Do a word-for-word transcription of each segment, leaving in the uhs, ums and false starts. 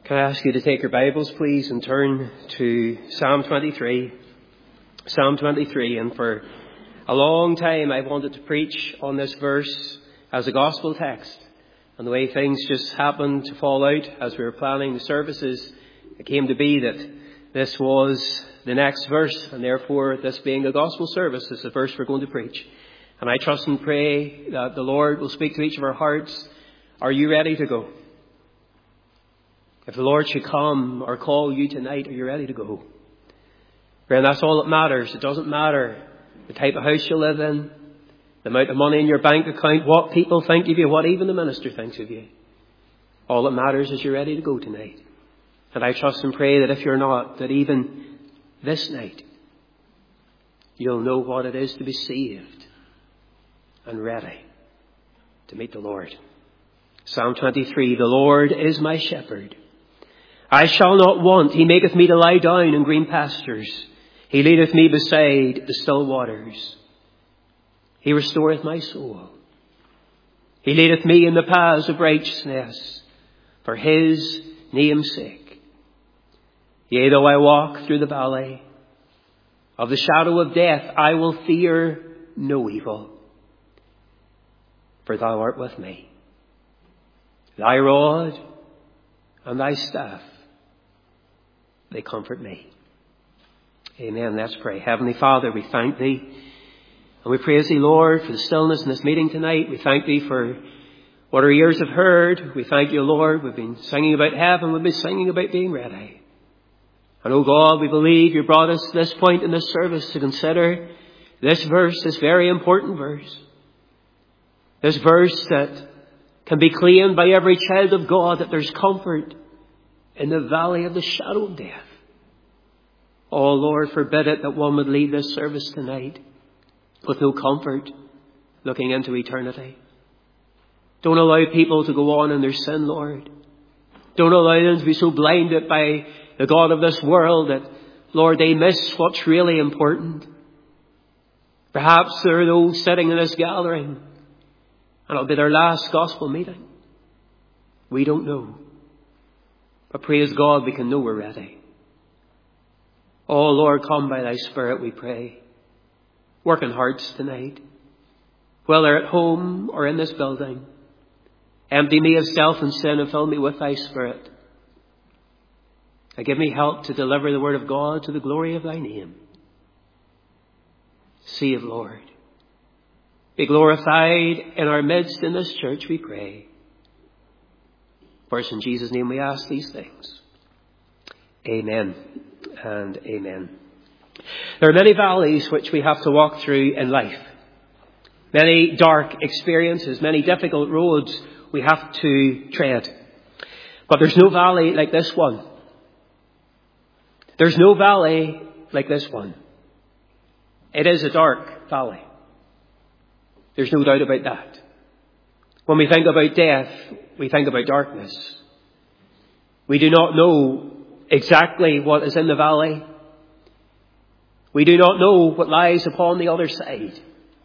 Can I ask you to take your Bibles, please, and turn to Psalm twenty-three. Psalm twenty-three, and for a long time I've wanted to preach on this verse as a gospel text. And the way things just happened to fall out as we were planning the services, it came to be that this was the next verse, and therefore this being a gospel service is the verse we're going to preach. And I trust and pray that the Lord will speak to each of our hearts. Are you ready to go? If the Lord should come or call you tonight, are you ready to go? And that's all that matters. It doesn't matter the type of house you live in, the amount of money in your bank account, what people think of you, what even the minister thinks of you. All that matters is you're ready to go tonight. And I trust and pray that if you're not, that even this night, you'll know what it is to be saved and ready to meet the Lord. Psalm twenty-three, the Lord is my shepherd. I shall not want. He maketh me to lie down in green pastures. He leadeth me beside the still waters. He restoreth my soul. He leadeth me in the paths of righteousness for his name's sake. Yea, though I walk through the valley of the shadow of death, I will fear no evil, for thou art with me. Thy rod and thy staff, they comfort me. Amen. Let's pray. Heavenly Father, we thank thee and we praise thee, Lord, for the stillness in this meeting tonight. We thank thee for what our ears have heard. We thank you, Lord. We've been singing about heaven. We've been singing about being ready. And oh God, we believe you brought us to this point in this service to consider this verse, this very important verse. This verse that can be claimed by every child of God, that there's comfort in the valley of the shadow of death. Oh Lord, forbid it that one would leave this service tonight with no comfort looking into eternity. Don't allow people to go on in their sin, Lord. Don't allow them to be so blinded by the God of this world that, Lord, they miss what's really important. Perhaps there are those sitting in this gathering and it'll be their last gospel meeting. We don't know. But praise God, we can know we're ready. Oh Lord, come by thy Spirit, we pray. Work in hearts tonight. Whether at home or in this building. Empty me of self and sin and fill me with thy Spirit. And give me help to deliver the word of God to the glory of thy name. Save, Lord. Be glorified in our midst in this church, we pray. For it's in Jesus' name we ask these things. Amen and amen. There are many valleys which we have to walk through in life. Many dark experiences, many difficult roads we have to tread. But there's no valley like this one. There's no valley like this one. It is a dark valley. There's no doubt about that. When we think about death, we think about darkness. We do not know exactly what is in the valley. We do not know what lies upon the other side.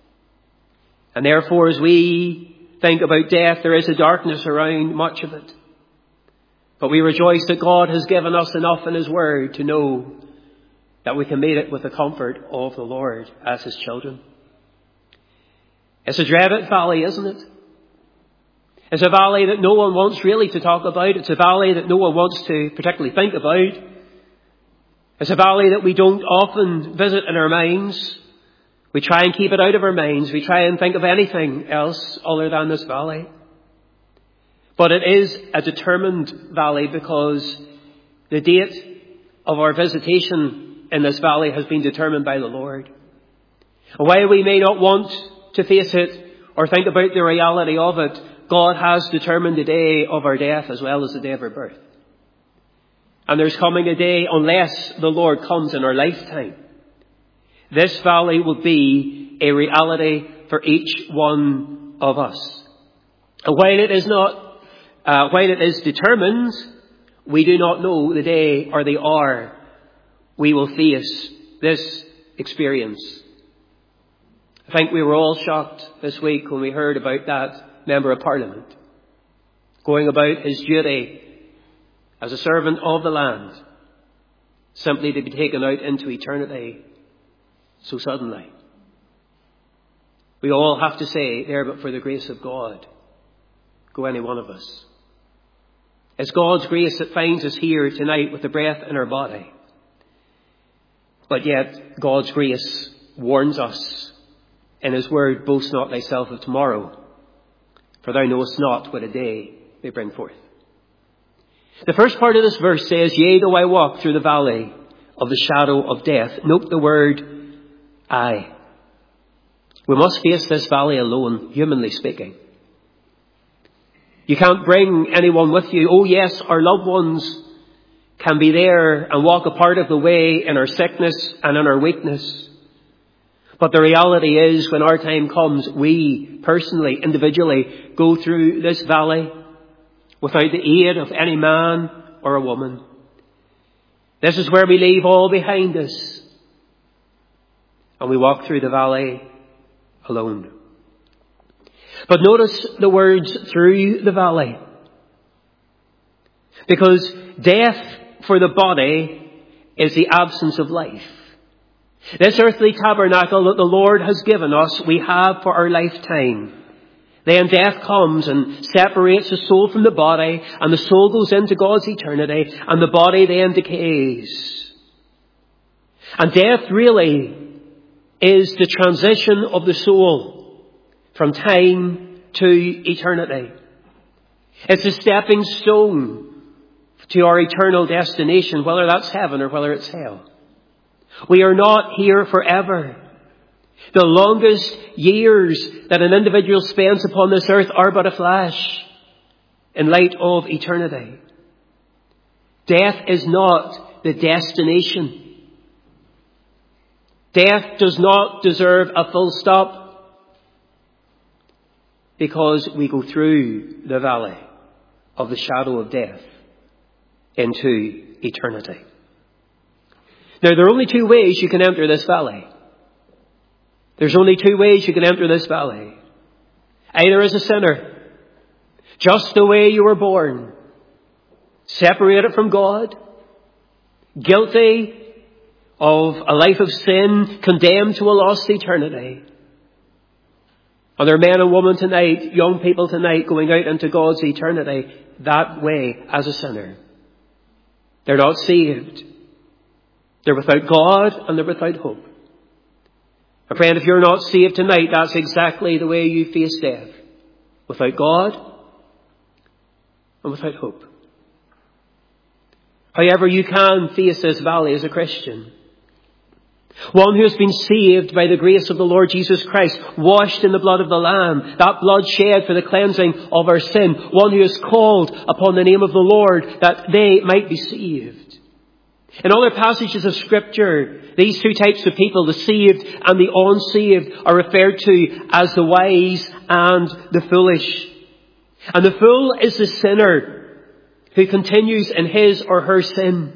And therefore, as we think about death, there is a darkness around much of it. But we rejoice that God has given us enough in his word to know that we can meet it with the comfort of the Lord as his children. It's a dreaded valley, isn't it? It's a valley that no one wants really to talk about. It's a valley that no one wants to particularly think about. It's a valley that we don't often visit in our minds. We try and keep it out of our minds. We try and think of anything else other than this valley. But it is a determined valley because the date of our visitation in this valley has been determined by the Lord. And while we may not want to face it or think about the reality of it, God has determined the day of our death as well as the day of our birth. And there's coming a day, unless the Lord comes in our lifetime, this valley will be a reality for each one of us. And while it is not, uh, while it is determined, we do not know the day or the hour we will face this experience. I think we were all shocked this week when we heard about that Member of Parliament going about his duty as a servant of the land, simply to be taken out into eternity so suddenly. We all have to say, there but for the grace of God, go any one of us. It's God's grace that finds us here tonight with the breath in our body. But yet God's grace warns us in his word, boast not thyself of tomorrow, for thou knowest not what a day may bring forth. The first part of this verse says, yea, though I walk through the valley of the shadow of death. Note the word I. We must face this valley alone, humanly speaking. You can't bring anyone with you. Oh yes, our loved ones can be there and walk a part of the way in our sickness and in our weakness. But the reality is, when our time comes, we personally, individually, go through this valley without the aid of any man or a woman. This is where we leave all behind us, and we walk through the valley alone. But notice the words through the valley. Because death for the body is the absence of life. This earthly tabernacle that the Lord has given us, we have for our lifetime. Then death comes and separates the soul from the body, and the soul goes into God's eternity, and the body then decays. And death really is the transition of the soul from time to eternity. It's a stepping stone to our eternal destination, whether that's heaven or whether it's hell. We are not here forever. The longest years that an individual spends upon this earth are but a flash in light of eternity. Death is not the destination. Death does not deserve a full stop, because we go through the valley of the shadow of death into eternity. Now, there are only two ways you can enter this valley. There's only two ways you can enter this valley. Either as a sinner, just the way you were born, separated from God, guilty of a life of sin, condemned to a lost eternity. And there are men and women tonight, young people tonight, going out into God's eternity that way as a sinner. They're not saved. They're without God and they're without hope. My friend, if you're not saved tonight, that's exactly the way you face death. Without God and without hope. However, you can face this valley as a Christian. One who has been saved by the grace of the Lord Jesus Christ, washed in the blood of the Lamb, that blood shed for the cleansing of our sin. One who is called upon the name of the Lord that they might be saved. In other passages of Scripture, these two types of people, the saved and the unsaved, are referred to as the wise and the foolish. And the fool is the sinner who continues in his or her sin.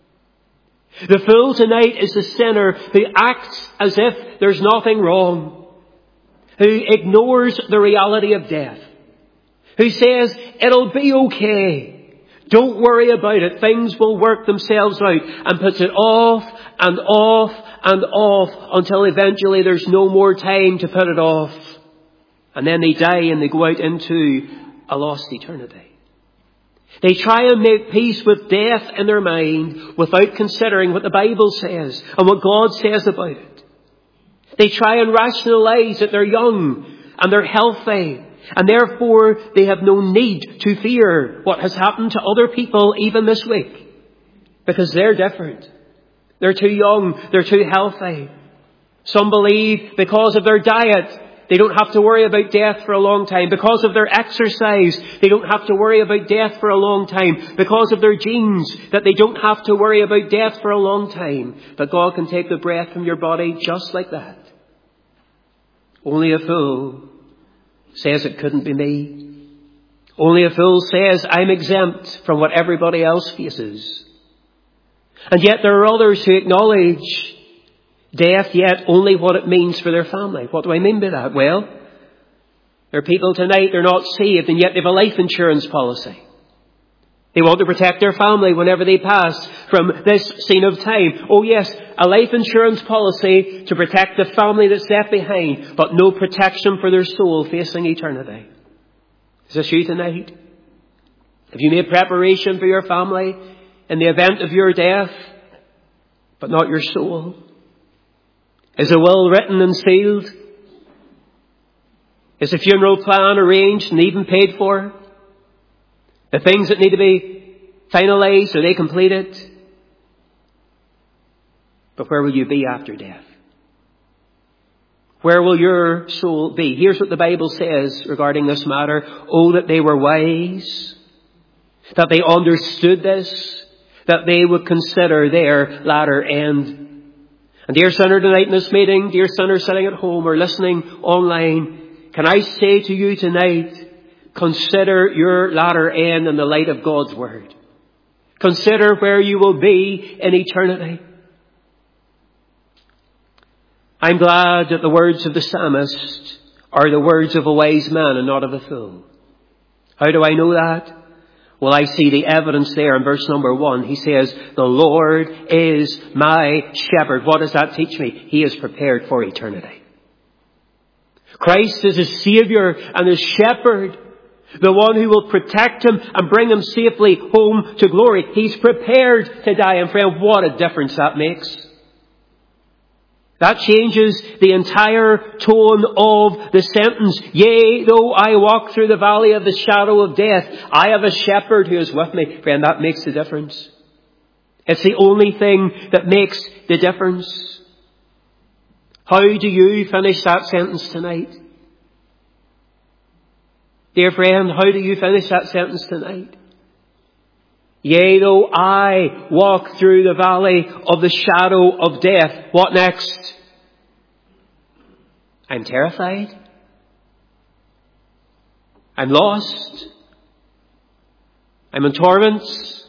The fool tonight is the sinner who acts as if there's nothing wrong, who ignores the reality of death, who says, it'll be okay. Don't worry about it. Things will work themselves out, and puts it off and off and off until eventually there's no more time to put it off. And then they die and they go out into a lost eternity. They try and make peace with death in their mind without considering what the Bible says and what God says about it. They try and rationalize that they're young and they're healthy, and therefore they have no need to fear what has happened to other people even this week, because they're different. They're too young. They're too healthy. Some believe because of their diet, they don't have to worry about death for a long time. Because of their exercise, they don't have to worry about death for a long time. Because of their genes, that they don't have to worry about death for a long time. That God can take the breath from your body just like that. Only a fool says it couldn't be me. Only a fool says I'm exempt from what everybody else faces. And yet there are others who acknowledge death, yet only what it means for their family. What do I mean by that? Well, there are people tonight, they're not saved, and yet they have a life insurance policy. They want to protect their family whenever they pass from this scene of time. Oh yes, a life insurance policy to protect the family that's left behind, but no protection for their soul facing eternity. Is this you tonight? Have you made preparation for your family in the event of your death, but not your soul? Is a will written and sealed? Is a funeral plan arranged and even paid for? The things that need to be finalized, are they completed? But where will you be after death? Where will your soul be? Here's what the Bible says regarding this matter. Oh, that they were wise, that they understood this, that they would consider their latter end. And dear sinner, tonight in this meeting, dear sinner sitting at home or listening online, can I say to you tonight, consider your latter end in the light of God's Word. Consider where you will be in eternity. I'm glad that the words of the psalmist are the words of a wise man and not of a fool. How do I know that? Well, I see the evidence there in verse number one. He says, the Lord is my shepherd. What does that teach me? He is prepared for eternity. Christ is his Saviour and his shepherd. The one who will protect him and bring him safely home to glory. He's prepared to die. And friend, what a difference that makes. That changes the entire tone of the sentence. Yea, though I walk through the valley of the shadow of death, I have a shepherd who is with me. Friend, that makes the difference. It's the only thing that makes the difference. How do you finish that sentence tonight? Dear friend, how do you finish that sentence tonight? Yea, though I walk through the valley of the shadow of death. What next? I'm terrified. I'm lost. I'm in torments.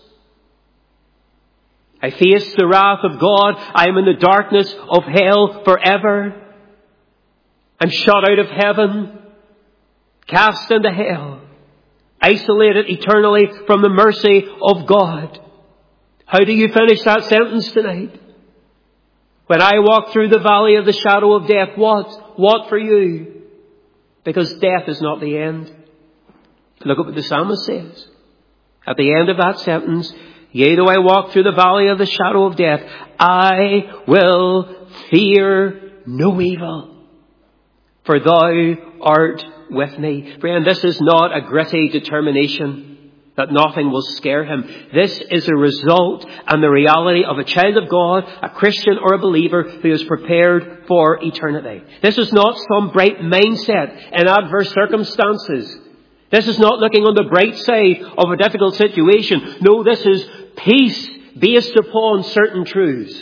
I face the wrath of God. I am in the darkness of hell forever. I'm shut out of heaven. Cast into hell, isolated eternally from the mercy of God. How do you finish that sentence tonight? When I walk through the valley of the shadow of death, what? What for you? Because death is not the end. Look at what the psalmist says. At the end of that sentence, yea, though I walk through the valley of the shadow of death, I will fear no evil, for thou art with me. Friend, this is not a gritty determination that nothing will scare him. This is a result and the reality of a child of God, a Christian or a believer who is prepared for eternity. This is not some bright mindset in adverse circumstances. This is not looking on the bright side of a difficult situation. No, this is peace based upon certain truths.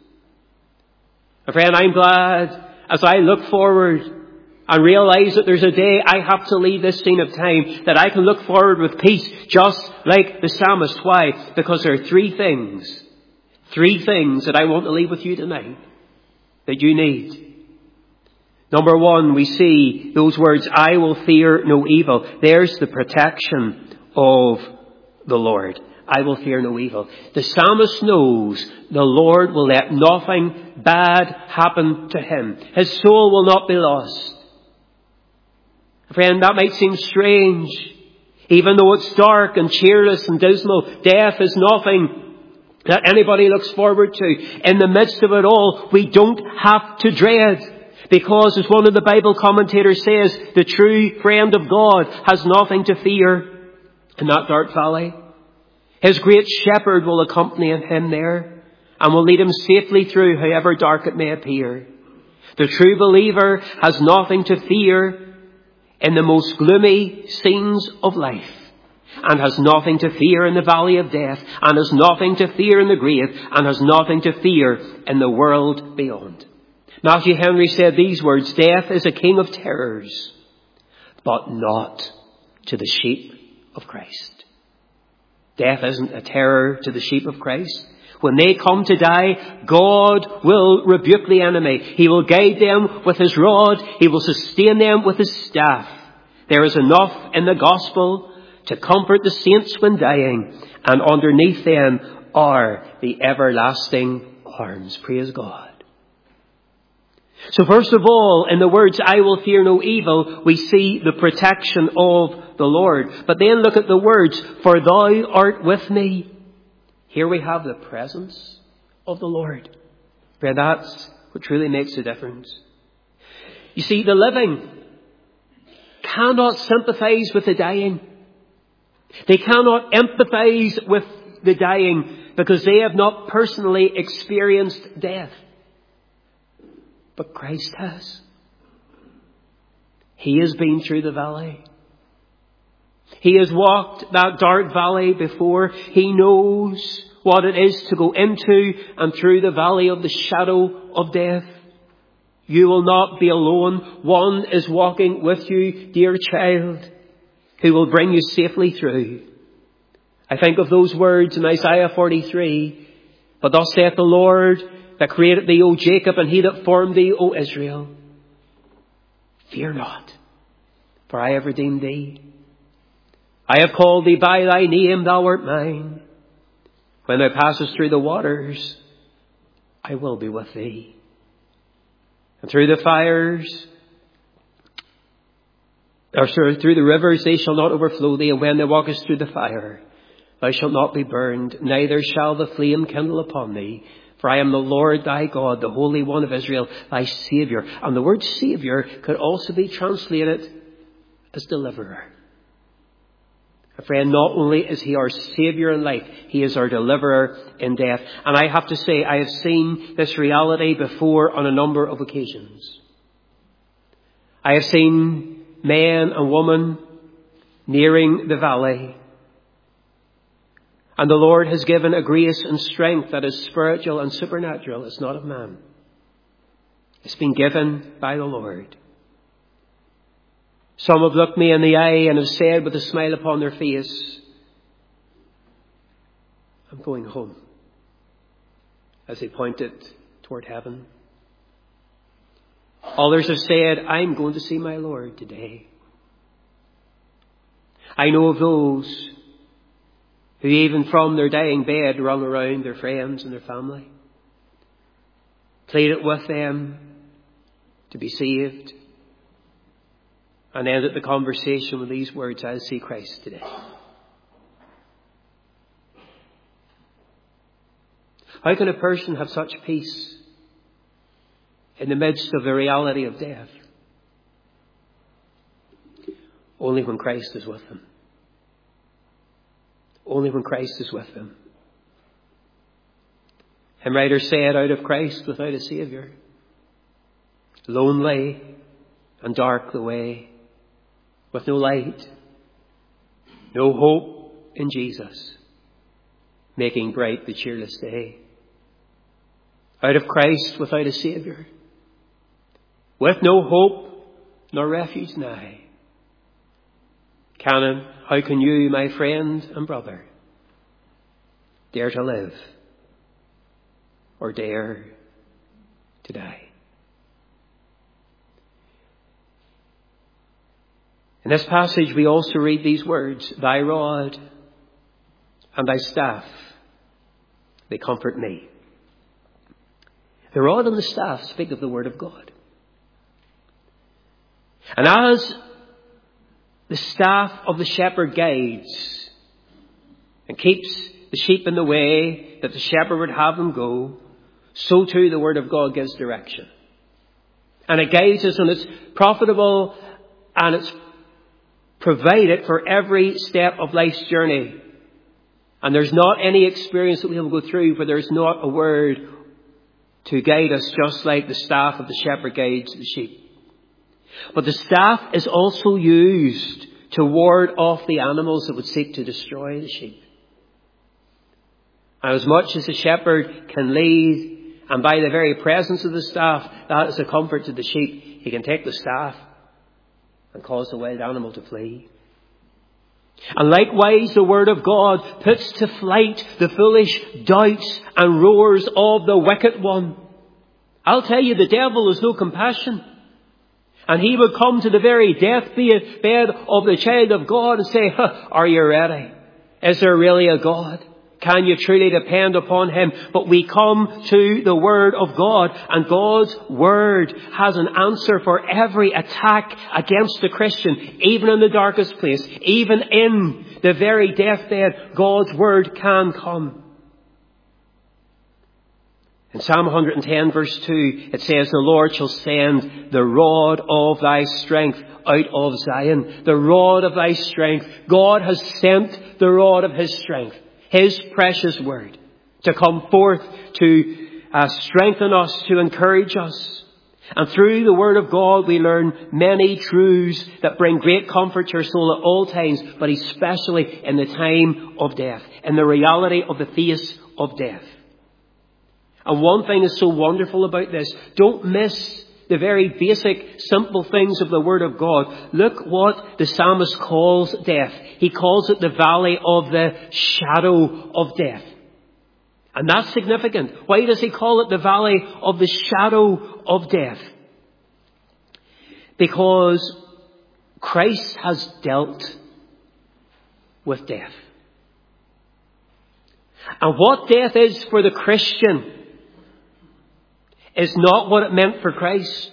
And friend, I'm glad as I look forward and realize that there's a day I have to leave this scene of time, that I can look forward with peace, just like the psalmist. Why? Because there are three things, three things that I want to leave with you tonight that you need. Number one, we see those words, I will fear no evil. There's the protection of the Lord. I will fear no evil. The psalmist knows the Lord will let nothing bad happen to him. His soul will not be lost. Friend, that might seem strange. Even though it's dark and cheerless and dismal, death is nothing that anybody looks forward to. In the midst of it all, we don't have to dread. Because, as one of the Bible commentators says, the true friend of God has nothing to fear in that dark valley. His great shepherd will accompany him there and will lead him safely through however dark it may appear. The true believer has nothing to fear in the most gloomy scenes of life, and has nothing to fear in the valley of death, and has nothing to fear in the grave, and has nothing to fear in the world beyond. Matthew Henry said these words, death is a king of terrors, but not to the sheep of Christ. Death isn't a terror to the sheep of Christ. When they come to die, God will rebuke the enemy. He will guide them with his rod. He will sustain them with his staff. There is enough in the gospel to comfort the saints when dying, and underneath them are the everlasting arms. Praise God. So first of all, in the words, I will fear no evil, we see the protection of the Lord. But then look at the words, for thou art with me. Here we have the presence of the Lord. Friend, that's what truly makes a difference. You see, the living cannot sympathize with the dying. They cannot empathize with the dying because they have not personally experienced death. But Christ has. He has been through the valley. He has walked that dark valley before. He knows what it is to go into and through the valley of the shadow of death. You will not be alone. One is walking with you, dear child, who will bring you safely through. I think of those words in Isaiah forty-three. But thus saith the Lord, that created thee, O Jacob, and he that formed thee, O Israel. Fear not, for I have redeemed thee. I have called thee by thy name, thou art mine. When thou passest through the waters, I will be with thee. And through the fires, or through the rivers, they shall not overflow thee. And when thou walkest through the fire, thou shalt not be burned, neither shall the flame kindle upon thee. For I am the Lord thy God, the Holy One of Israel, thy Saviour. And the word Saviour could also be translated as deliverer. A friend, not only is he our Saviour in life, he is our deliverer in death. And I have to say, I have seen this reality before on a number of occasions. I have seen men and women nearing the valley. And the Lord has given a grace and strength that is spiritual and supernatural. It's not of man. It's been given by the Lord. Some have looked me in the eye and have said with a smile upon their face, I'm going home, as they pointed toward heaven. Others have said, I'm going to see my Lord today. I know of those who even from their dying bed rung around their friends and their family, pleaded with them to be saved, and ended the conversation with these words, I'll see Christ today. How can a person have such peace in the midst of the reality of death? Only when Christ is with them. Only when Christ is with them. Hymn writer said, out of Christ without a Saviour, lonely and dark the way, with no light, no hope in Jesus, making bright the cheerless day. Out of Christ without a Saviour, with no hope nor refuge nigh, Canon, how can you, my friend and brother, dare to live or dare to die? In this passage we also read these words, thy rod and thy staff, they comfort me. The rod and the staff speak of the Word of God. And as the staff of the shepherd guides and keeps the sheep in the way that the shepherd would have them go, so too the Word of God gives direction. And it guides us, and it's profitable and it's provided for every step of life's journey. And there's not any experience that we will go through where there's not a word to guide us, just like the staff of the shepherd guides the sheep. But the staff is also used to ward off the animals that would seek to destroy the sheep. And as much as the shepherd can lead, and by the very presence of the staff, that is a comfort to the sheep, he can take the staff and cause the wild animal to flee. And likewise, the Word of God puts to flight the foolish doubts and roars of the wicked one. I'll tell you, the devil has no compassion. And he would come to the very deathbed of the child of God and say, huh, are you ready? Is there really a God? Can you truly depend upon him? But we come to the Word of God, and God's Word has an answer for every attack against the Christian, even in the darkest place, even in the very deathbed. God's Word can come. In Psalm one ten verse two, it says, the Lord shall send the rod of thy strength out of Zion. The rod of thy strength. God has sent the rod of his strength, his precious word, to come forth to uh, strengthen us, to encourage us. And through the word of God we learn many truths that bring great comfort to our soul at all times, but especially in the time of death, in the reality of the face of death. And one thing is so wonderful about this. Don't miss the very basic, simple things of the Word of God. Look what the psalmist calls death. He calls it the valley of the shadow of death. And that's significant. Why does he call it the valley of the shadow of death? Because Christ has dealt with death. And what death is for the Christian is not what it meant for Christ.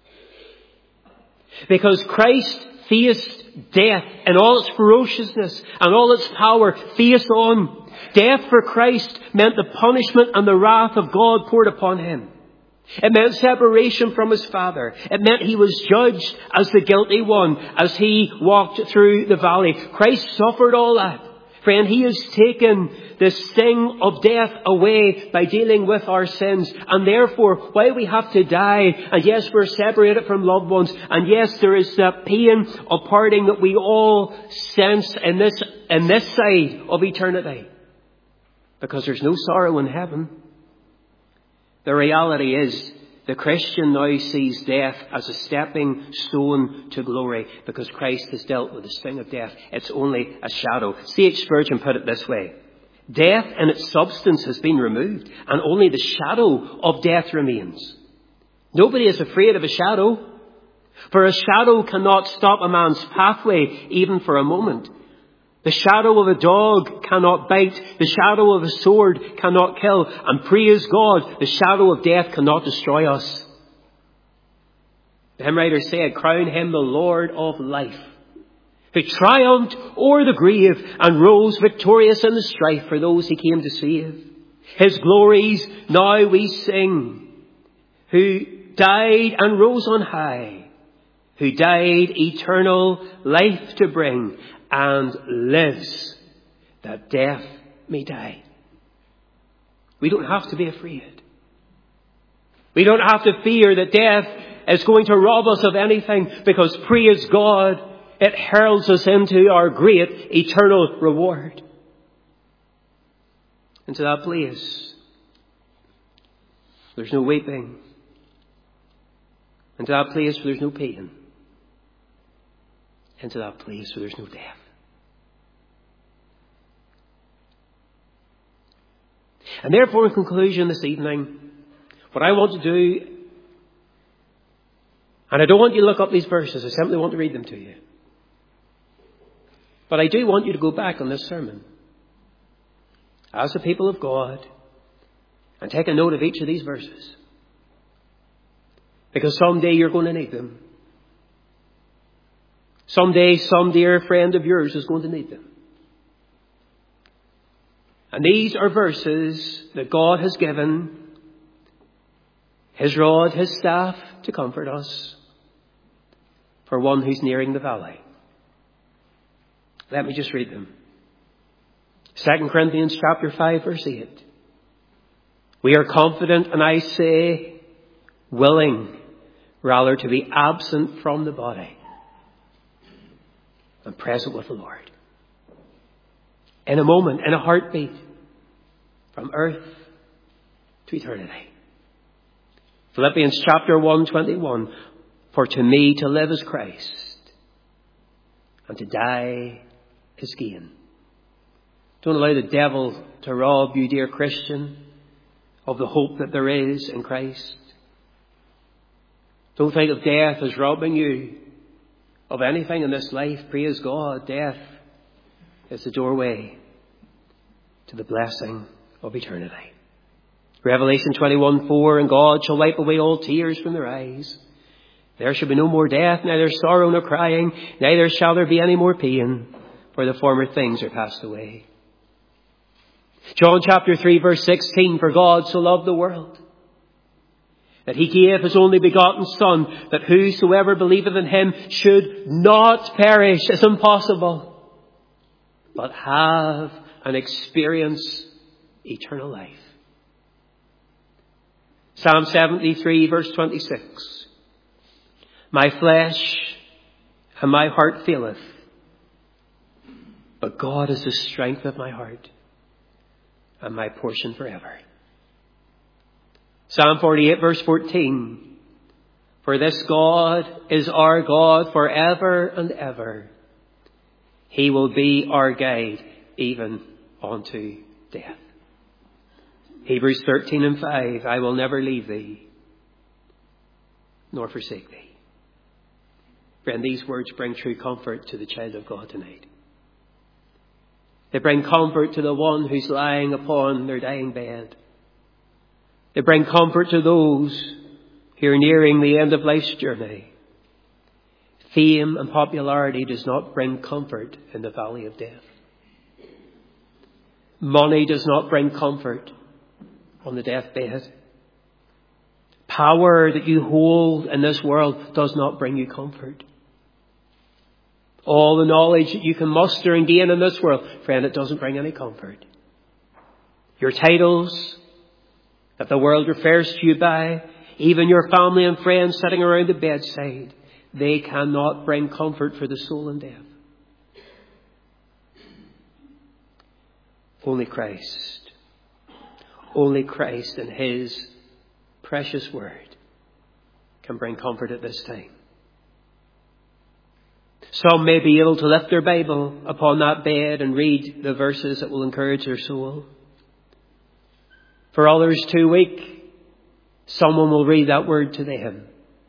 Because Christ faced death in all its ferociousness and all its power, face on. Death for Christ meant the punishment and the wrath of God poured upon him. It meant separation from his Father. It meant he was judged as the guilty one as he walked through the valley. Christ suffered all that. Friend, he has taken the sting of death away by dealing with our sins. And therefore, while we have to die, and yes, we're separated from loved ones, and yes, there is the pain of parting that we all sense in this, in this side of eternity, because there's no sorrow in heaven. The reality is, the Christian now sees death as a stepping stone to glory, because Christ has dealt with the sting of death. It's only a shadow. C H Spurgeon put it this way: death in its substance has been removed, and only the shadow of death remains. Nobody is afraid of a shadow, for a shadow cannot stop a man's pathway even for a moment. The shadow of a dog cannot bite. The shadow of a sword cannot kill. And praise God, the shadow of death cannot destroy us. The hymn writer said, crown him the Lord of life, who triumphed o'er the grave and rose victorious in the strife for those he came to save. His glories now we sing, who died and rose on high, who died eternal life to bring, and lives that death may die. We don't have to be afraid. We don't have to fear that death is going to rob us of anything, because praise God, it hurls us into our great eternal reward. Into that place there's no weeping. Into that place where there's no pain. Into that place where there's no death. And therefore, in conclusion this evening, what I want to do, and I don't want you to look up these verses, I simply want to read them to you. But I do want you to go back on this sermon as the people of God and take a note of each of these verses. Because someday you're going to need them. Someday some dear friend of yours is going to need them. And these are verses that God has given his rod, his staff, to comfort us for one who's nearing the valley. Let me just read them. Second Corinthians chapter five, verse eight. We are confident, and I say willing, rather to be absent from the body and present with the Lord. In a moment, in a heartbeat, from earth to eternity. Philippians chapter one, twenty-one. For to me to live is Christ, and to die is gain. Don't allow the devil to rob you, dear Christian, of the hope that there is in Christ. Don't think of death as robbing you of anything in this life. Praise God, death is the doorway to the blessing of eternity. Revelation twenty-one four, and God shall wipe away all tears from their eyes. There shall be no more death, neither sorrow nor crying, neither shall there be any more pain, for the former things are passed away. John chapter three verse sixteen, for God so loved the world, that he gave his only begotten Son, that whosoever believeth in him should not perish. It's impossible, but have and experience eternal life. Psalm seventy-three verse twenty-six. My flesh and my heart faileth, but God is the strength of my heart and my portion forever. Psalm forty-eight verse fourteen. For this God is our God forever and ever. He will be our guide even unto death. Hebrews thirteen and five. I will never leave thee nor forsake thee. Friend, these words bring true comfort to the child of God tonight. They bring comfort to the one who's lying upon their dying bed. They bring comfort to those who are nearing the end of life's journey. Fame and popularity does not bring comfort in the valley of death. Money does not bring comfort on the deathbed. Power that you hold in this world does not bring you comfort. All the knowledge that you can muster and gain in this world, friend, it doesn't bring any comfort. Your titles that the world refers to you by, even your family and friends sitting around the bedside, they cannot bring comfort for the soul in death. Only Christ, only Christ and his precious word can bring comfort at this time. Some may be able to lift their Bible upon that bed and read the verses that will encourage their soul. For others too weak, someone will read that word to them.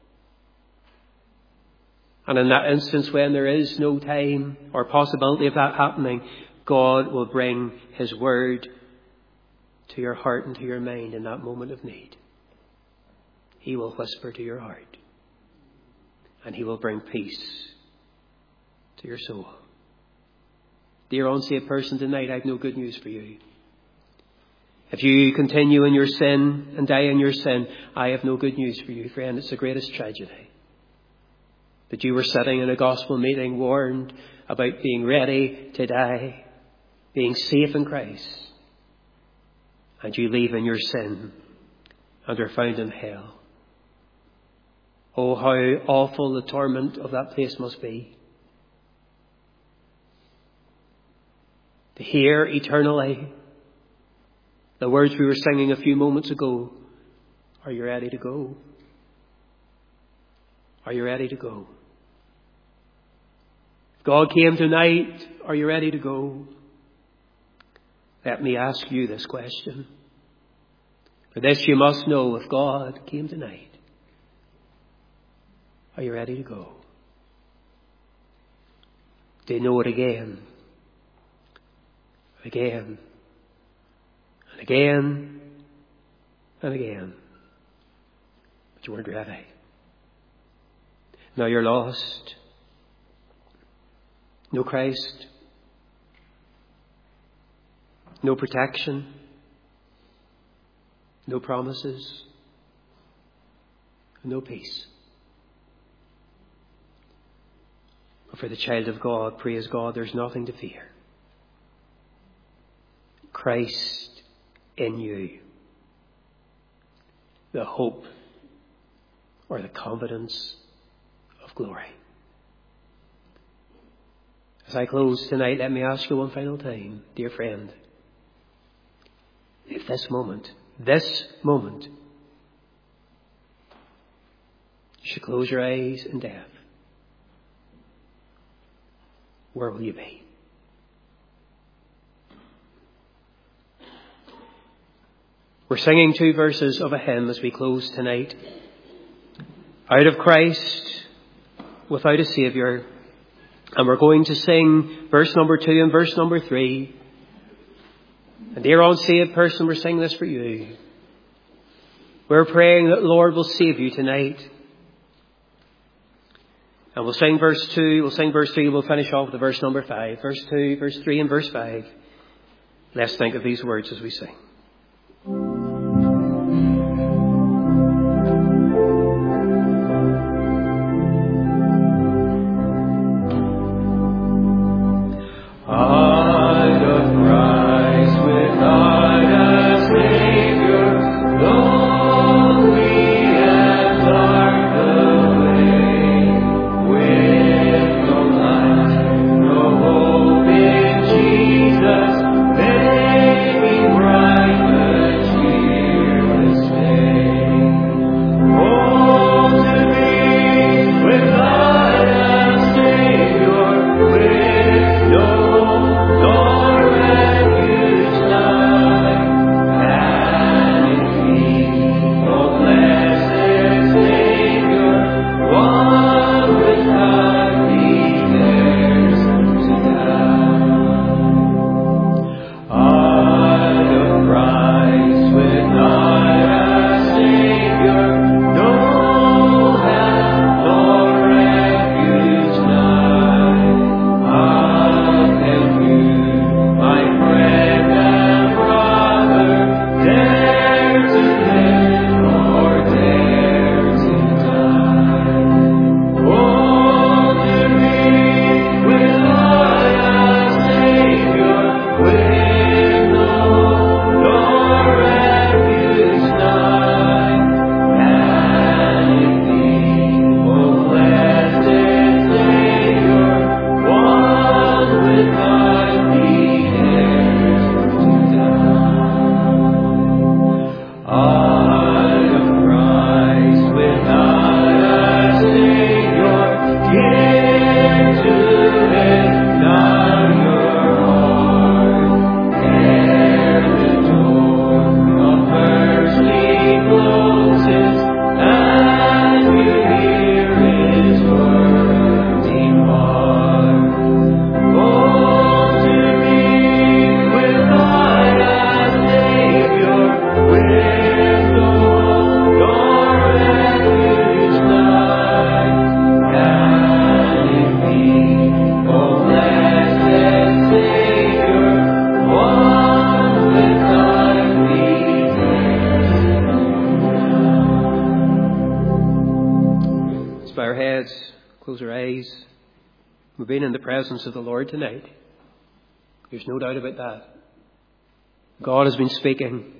And in that instance, when there is no time or possibility of that happening, God will bring his word to your heart and to your mind in that moment of need. He will whisper to your heart, and he will bring peace to your soul. Dear unsaved person, tonight I have no good news for you. If you continue in your sin and die in your sin, I have no good news for you, friend. It's the greatest tragedy that you were sitting in a gospel meeting warned about being ready to die, being safe in Christ, and you leave in your sin and are found in hell. Oh, how awful the torment of that place must be. To hear eternally the words we were singing a few moments ago. Are you ready to go? Are you ready to go? If God came tonight, are you ready to go? Let me ask you this question. For this you must know, if God came tonight, are you ready to go? Do you know it again? Again. And again. And again. But you weren't ready. Now you're lost. No Christ. No protection. No promises. No peace. But for the child of God, praise God, there's nothing to fear. Christ in you. The hope or the confidence of glory. As I close tonight, let me ask you one final time, dear friend. If this moment, this moment, you should close your eyes in death, where will you be? We're singing two verses of a hymn as we close tonight. Out of Christ, without a Saviour. And we're going to sing verse number two and verse number three. And dear unsaved person, we're singing this for you. We're praying that the Lord will save you tonight. And we'll sing verse two, we'll sing verse three, we'll finish off with verse number five. Verse two, verse three and verse five. Let's think of these words as we sing. We've been in the presence of the Lord tonight. There's no doubt about that. God has been speaking.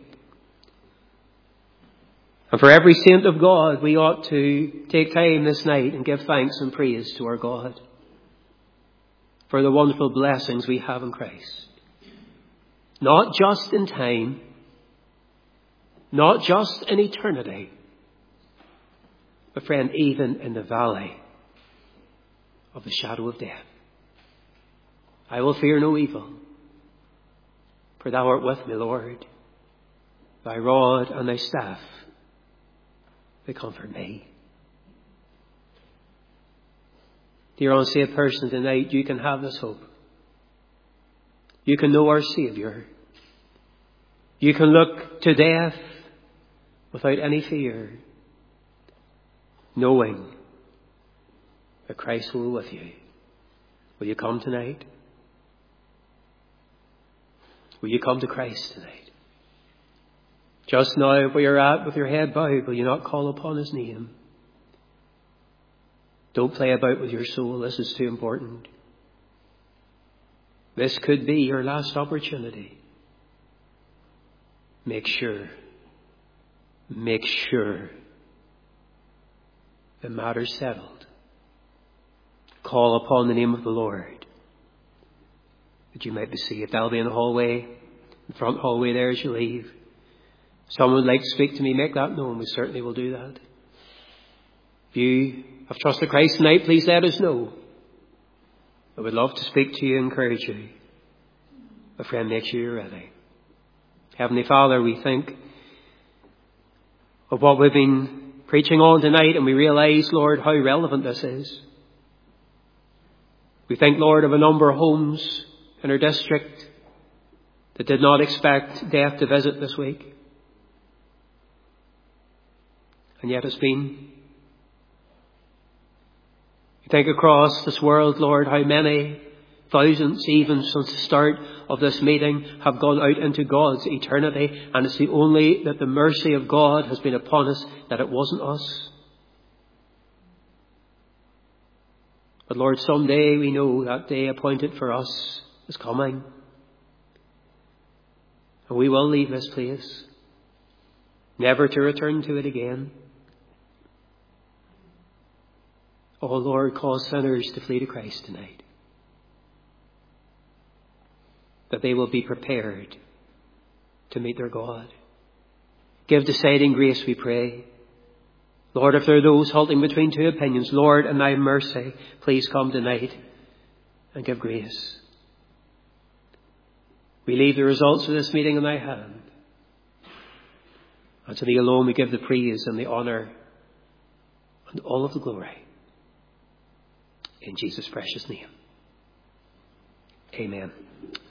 And for every saint of God, we ought to take time this night and give thanks and praise to our God for the wonderful blessings we have in Christ. Not just in time, not just in eternity, but friend, even in the valley of the shadow of death. I will fear no evil, for thou art with me, Lord. Thy rod and thy staff, they comfort me. Dear unsaved person, tonight you can have this hope. You can know our Saviour. You can look to death without any fear, knowing that Christ will be with you. Will you come tonight? Will you come to Christ tonight? Just now, where you're at with your head bowed, will you not call upon His name? Don't play about with your soul. This is too important. This could be your last opportunity. Make sure, make sure the matter's settled. Call upon the name of the Lord that you might be saved. I'll be in the hallway, the front hallway there as you leave. If someone would like to speak to me, make that known. We certainly will do that. If you have trusted Christ tonight, please let us know. I would love to speak to you and encourage you. A friend, make sure you're ready. Heavenly Father, we think of what we've been preaching on tonight, and we realize, Lord, how relevant this is. We think, Lord, of a number of homes in our district that did not expect death to visit this week. And yet it's been. We think across this world, Lord, how many thousands, even since the start of this meeting, have gone out into God's eternity. And it's the only that the mercy of God has been upon us, that it wasn't us. But Lord, someday we know that day appointed for us is coming. And we will leave this place, never to return to it again. Oh Lord, cause sinners to flee to Christ tonight, that they will be prepared to meet their God. Give deciding grace, we pray. Lord, if there are those halting between two opinions, Lord, in thy mercy, please come tonight and give grace. We leave the results of this meeting in thy hand. And to thee alone we give the praise and the honour and all of the glory. In Jesus' precious name. Amen.